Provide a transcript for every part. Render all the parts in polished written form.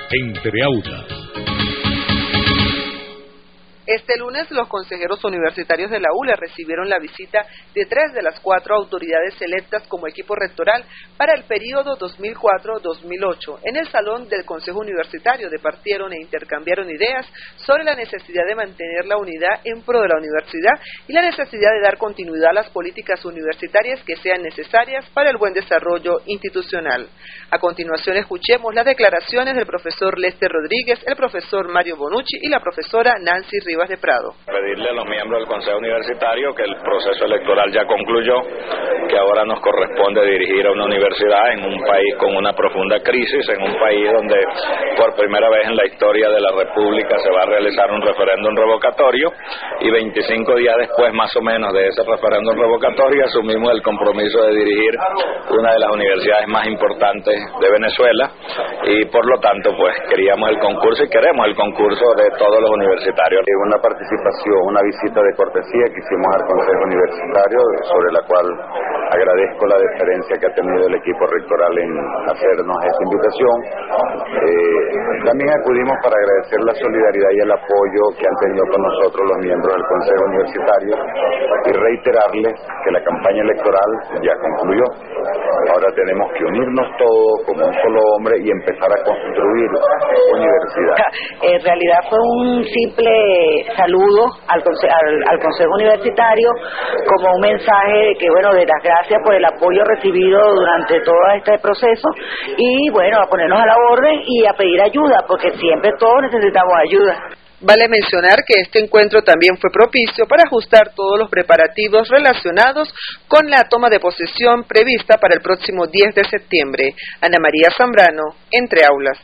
Entre Aulas. Este lunes, los consejeros universitarios de la ULA recibieron la visita de 3 de las 4 autoridades electas como equipo rectoral para el período 2004-2008. En el salón del Consejo Universitario departieron e intercambiaron ideas sobre la necesidad de mantener la unidad en pro de la universidad y la necesidad de dar continuidad a las políticas universitarias que sean necesarias para el buen desarrollo institucional. A continuación, escuchemos las declaraciones del profesor Lester Rodríguez, el profesor Mario Bonucci y la profesora Nancy Rivas de Prado. Pedirle a los miembros del Consejo Universitario que el proceso electoral ya concluyó, que ahora nos corresponde dirigir a una universidad en un país con una profunda crisis, en un país donde por primera vez en la historia de la República se va a realizar un referéndum revocatorio y 25 días después más o menos de ese referéndum revocatorio asumimos el compromiso de dirigir una de las universidades más importantes de Venezuela y por lo tanto pues queríamos el concurso y queremos el concurso de todos los universitarios. Una participación, una visita de cortesía que hicimos al Consejo Universitario, sobre la cual agradezco la deferencia que ha tenido el equipo rectoral en hacernos esta invitación. También acudimos para agradecer la solidaridad y el apoyo que han tenido con nosotros los miembros del Consejo Universitario y reiterarles que la campaña electoral ya concluyó. Ahora tenemos que unirnos todos como un solo hombre y empezar a construir universidad. En realidad fue un simple saludo al Consejo Universitario como un mensaje de que, bueno, de las gracias por el apoyo recibido durante todo este proceso y, bueno, a ponernos a la orden y a pedir ayuda, porque siempre todos necesitamos ayuda. Vale mencionar que este encuentro también fue propicio para ajustar todos los preparativos relacionados con la toma de posesión prevista para el próximo 10 de septiembre. Ana María Zambrano, Entre Aulas.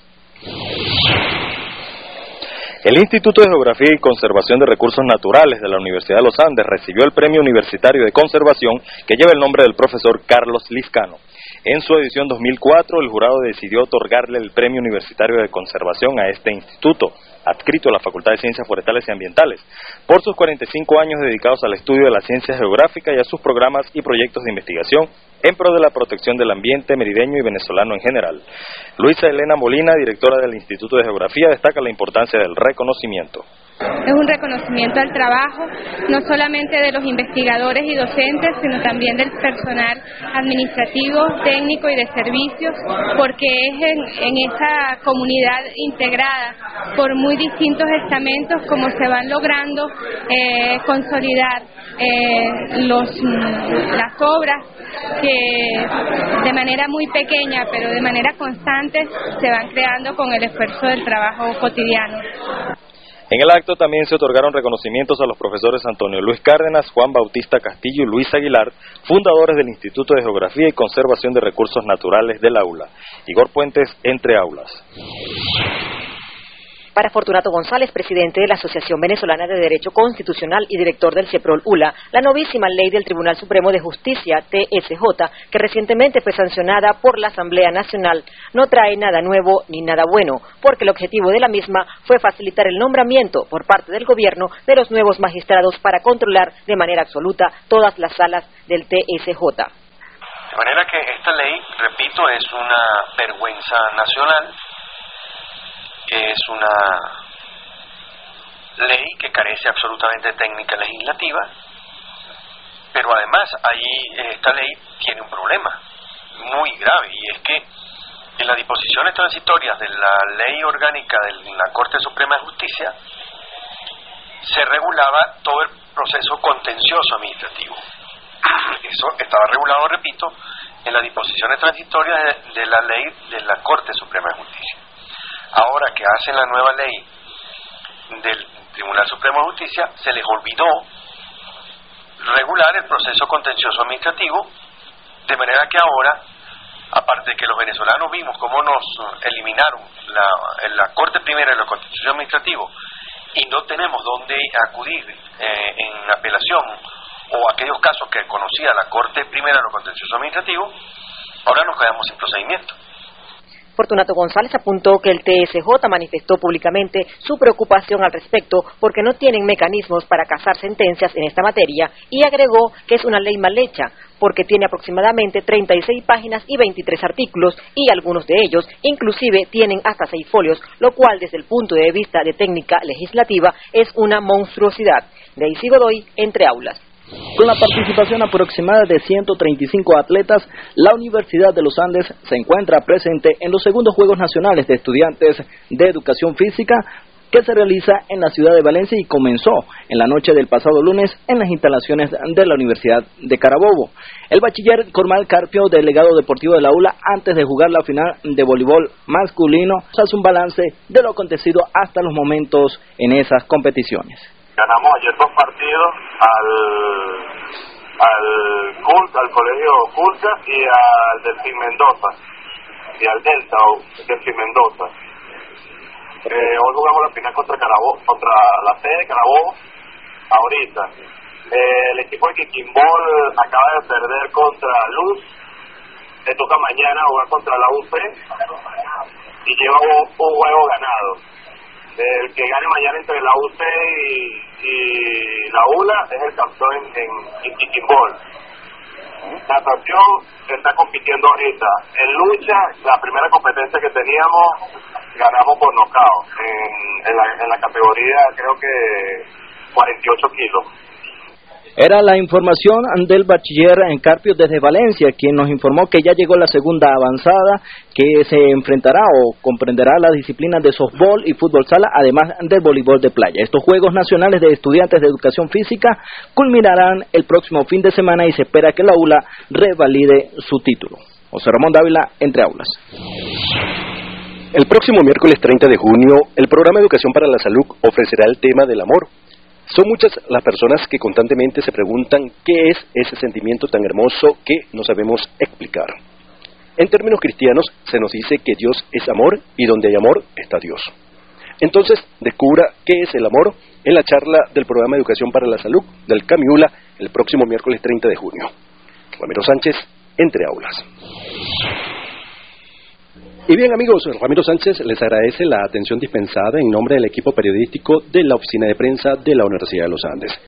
El Instituto de Geografía y Conservación de Recursos Naturales de la Universidad de los Andes recibió el Premio Universitario de Conservación que lleva el nombre del profesor Carlos Lizcano. En su edición 2004, el jurado decidió otorgarle el Premio Universitario de Conservación a este instituto, adscrito a la Facultad de Ciencias Forestales y Ambientales, por sus 45 años dedicados al estudio de la ciencia geográfica y a sus programas y proyectos de investigación en pro de la protección del ambiente merideño y venezolano en general. Luisa Elena Molina, directora del Instituto de Geografía, destaca la importancia del reconocimiento. Es un reconocimiento al trabajo, no solamente de los investigadores y docentes, sino también del personal administrativo, técnico y de servicios, porque es en esa comunidad integrada por muy distintos estamentos como se van logrando consolidar las obras que de manera muy pequeña pero de manera constante se van creando con el esfuerzo del trabajo cotidiano. En el acto también se otorgaron reconocimientos a los profesores Antonio Luis Cárdenas, Juan Bautista Castillo y Luis Aguilar, fundadores del Instituto de Geografía y Conservación de Recursos Naturales del Aula. Igor Puentes, Entre Aulas. Para Fortunato González, presidente de la Asociación Venezolana de Derecho Constitucional y director del CEPROL-ULA, la novísima ley del Tribunal Supremo de Justicia, TSJ, que recientemente fue sancionada por la Asamblea Nacional, no trae nada nuevo ni nada bueno, porque el objetivo de la misma fue facilitar el nombramiento por parte del gobierno de los nuevos magistrados para controlar de manera absoluta todas las salas del TSJ. De manera que esta ley, repito, es una vergüenza nacional. Es una ley que carece absolutamente de técnica legislativa, pero además esta ley tiene un problema muy grave, y es que en las disposiciones transitorias de la ley orgánica de la Corte Suprema de Justicia se regulaba todo el proceso contencioso administrativo. Eso estaba regulado, repito, en las disposiciones transitorias de la ley de la Corte Suprema de Justicia. Ahora que hacen la nueva ley del Tribunal Supremo de Justicia, se les olvidó regular el proceso contencioso administrativo, de manera que ahora, aparte de que los venezolanos vimos cómo nos eliminaron la Corte Primera de lo Contencioso Administrativo y no tenemos dónde acudir en apelación o aquellos casos que conocía la Corte Primera de lo Contencioso Administrativo, ahora nos quedamos sin procedimiento. Fortunato González apuntó que el TSJ manifestó públicamente su preocupación al respecto porque no tienen mecanismos para casar sentencias en esta materia y agregó que es una ley mal hecha, porque tiene aproximadamente 36 páginas y 23 artículos, y algunos de ellos inclusive tienen hasta 6 folios, lo cual desde el punto de vista de técnica legislativa es una monstruosidad. Daisy Godoy, Entre Aulas. Con la participación aproximada de 135 atletas, la Universidad de los Andes se encuentra presente en los segundos Juegos Nacionales de Estudiantes de Educación Física que se realiza en la ciudad de Valencia y comenzó en la noche del pasado lunes en las instalaciones de la Universidad de Carabobo. El bachiller Cormal Carpio, delegado deportivo de la ULA, antes de jugar la final de voleibol masculino, hace un balance de lo acontecido hasta los momentos en esas competiciones. Ganamos ayer 2 partidos al colegio Culca y al Delfín Mendoza y al Delta o Delfín Mendoza. Hoy jugamos la final contra la sede de Carabobo ahorita. El equipo de Quiquimbol acaba de perder contra Luz, le toca mañana jugar contra la UP y lleva un juego ganado. El que gane mañana entre la UC y la ULA es el campeón en Quiquimbol. Natación está compitiendo ahorita. En lucha, la primera competencia que teníamos, ganamos por nocaut. En la categoría, creo que 48 kilos. Era la información del bachiller en Carpio desde Valencia, quien nos informó que ya llegó la segunda avanzada, que se enfrentará o comprenderá las disciplinas de softball y fútbol sala, además del voleibol de playa. Estos Juegos Nacionales de Estudiantes de Educación Física culminarán el próximo fin de semana y se espera que la ULA revalide su título. José Ramón Dávila, Entre Aulas. El próximo miércoles 30 de junio, el programa Educación para la Salud ofrecerá el tema del amor. Son muchas las personas que constantemente se preguntan qué es ese sentimiento tan hermoso que no sabemos explicar. En términos cristianos, se nos dice que Dios es amor y donde hay amor está Dios. Entonces, descubra qué es el amor en la charla del programa Educación para la Salud del CAMIULA el próximo miércoles 30 de junio. Ramiro Sánchez, Entre Aulas. Y bien amigos, Ramiro Sánchez les agradece la atención dispensada en nombre del equipo periodístico de la Oficina de Prensa de la Universidad de los Andes.